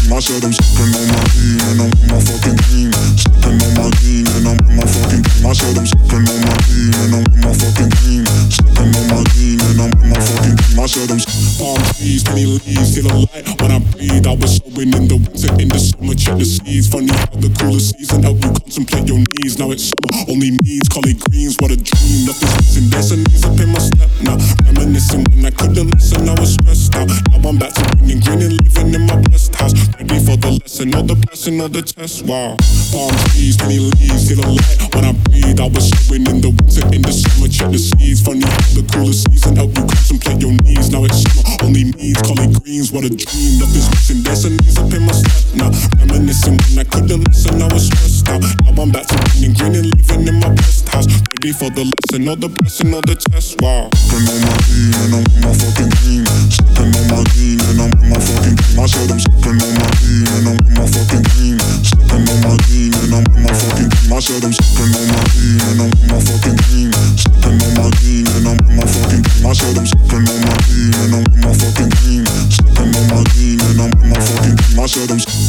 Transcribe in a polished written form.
I said I'm sipping on my lean and I'm with my fucking team. Sipping on my lean and I'm with my fucking team. I said I'm sipping on my lean and I'm with my fucking team. Sipping on my lean and I'm with my fucking team. I said I'm palm trees, many leaves, feel the light when I breathe. I was sowing in the winter, in the summer, check the seeds. Funny how the cooler season help you contemplate your needs. Now it's summer, only needs collard greens. What a dream, nothing's missing. There's a knees up in my step now. Reminiscing when I couldn't listen, I was stressed out. Now I'm back to winning, green and living in my blessed house. Ready for the lesson, or the blessing, or the test. Wow. Palm trees, many leaves, feel the light when I breathe. I was sowing in the winter, in the summer, check the seeds. Funny how the cooler season help you contemplate your needs. Now it's summer, only needs collard greens. What a dream, nothing's missing. There's a knees up in my step now. Reminiscing when I couldn't listen, I was stressed out. Now I'm back to winning, green and living in my blessed house. Ready for the lesson, or the blessing, or the test. Wow. sipping on my lean and I'm with my fucking team. Sipping on my lean and I'm with my fucking team. I said I'm sipping on my lean and I'm with my fucking team. Sipping on my lean and I'm with my fucking team. I said I'm sipping on my lean and I'm with my fucking team. Sipping on my lean and I'm with my fucking team. I said I'm sipping on my lean and I'm with my fucking team. Sipping on my lean and I'm with my fucking team. I said I'm